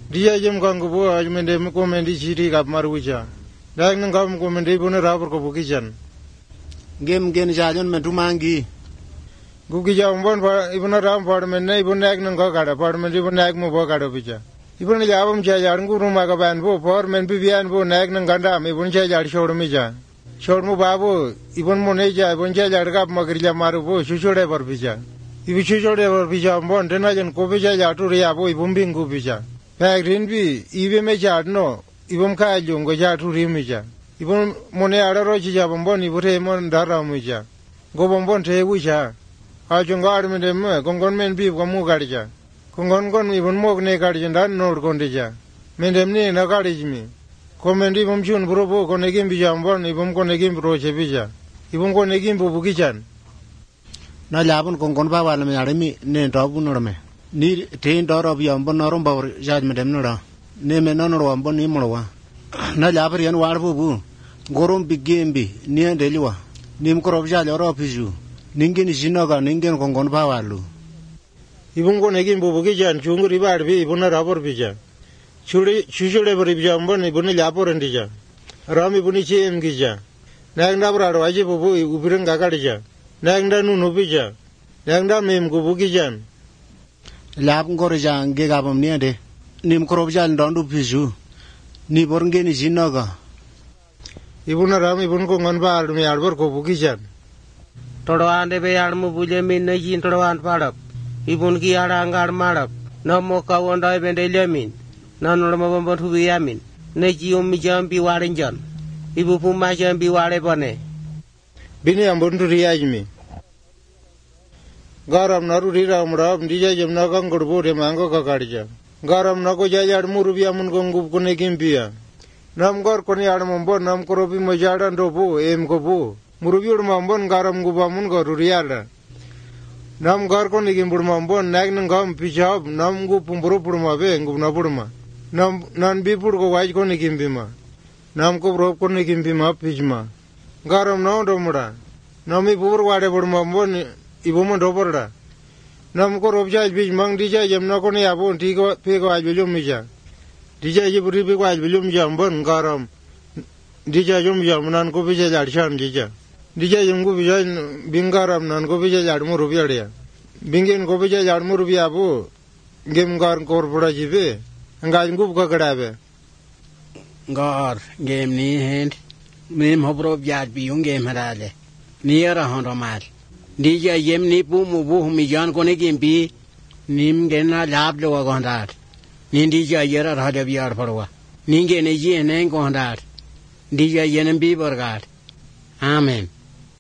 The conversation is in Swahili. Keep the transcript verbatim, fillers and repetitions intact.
Dia jem kang kubu ajmende mukomendi chiri kap maruja. Dak nang kam komendi bune rabur ko bukijan. Gem gen jajon me dumangi. Guki jam bon pa ibuna ram par men nei ibun nek nang ka kada par men ibun nek mu bo kada picha. Ibun jawam cha jar ngu ruma ka ban bo par men bibian bo nek nang ganda me ibun cha jar shor mi ja. Shor mu babu ibun mu nei ja ibun cha jar kap magrija maru bo shushore par picha. Ibu shushore par picha bon tena jan ko picha ja tu ria bo ibun bingu picha. Pak rin bi ibe me ja no ibun ka jungo ja tu ri mi ja. Ibun mu ne ara ro chi ja bon bon ibure mon dara mu ja. Go bon bon te wu ja. Ajungar me dem kongon men bi ko mu garja kongon kon ibun mok ne garja dan nor kon deja men dem ne na garjmi komendi bum chun brobo ko ne gim bi jambon ibum ko ne gim bro che bija ibum ko ne gim bu bukichan na labun kongon ba wala me aremi ne dobu no me ni te ndoro bi ambon norom ba jaj me dem no ra ne me no no ambon ni mo wa na labar yan war bu bu gorom bi gembi ni andeliwa nim ko rob jale ro piju ningen jinoga ningen kongon ba walu ibun ko ne gim bu bukijan chungri bar bi ibun rabor bija churi chuchule bari bija ambon ibun lapor ndija ram ibun che em gija nagna bra ro aje bu bu ubirang gagadija nagna nu no bija nagna mem go bukijan lab ngor jang ge gabam ni de nim ko rob jal ndondu piju ni borngen jinoga ibun ram ibun ko ngon ba me arbor ko bukijan Todoan de be armu buje min na jin todoan padap ibun ki ara angar marap na mo ka wonda be de lemin na no mo bon thu bi yamin ne ji um jam bi waren jan ibu pu ma jam bi ware bane bini ambon tu riyajmi garam naru riram ram dija jam na gang gorbo de mango ka kadja garam na ko jajar muru bi amun gongub ko ne gimpia nam gor ko ni armon bon nam ko robi mo jadan do bu em ko bu Murubiur mambon garam gubamun goruriada. Nam gar ko nigim burmambon nag nangam pichab nam gu pumburu purmabe ngubna purma. Nam nan bipur ko waj ko nigim bima. Nam ko rob ko nigim bima pichma. Garam no domura. Nam ibur wade burmambon ibumon doborda. Nam ko rob jaj bij mang dija jamna ko ni abon tigo pego aj bilum mija. Dija jiburi pego aj bilum jambon garam. Dija jum jamnan ko bija jarshan dija. Dija jumgu bija bingaram nan ko bija jadmu rubiya bingen ko bija jadmu rubiya bu gem gar kor pura jibe ngaj ngub ka gadabe gar gem ni hend mem hobro byad bi un gem harale ni ara hondo mal dija yem ni pu mu bu mi jan ko ne gem bi nim gena lab lo gondar ni dija yera rade byar parwa ninge ne ji ne gondar dija yenem bi borgar amen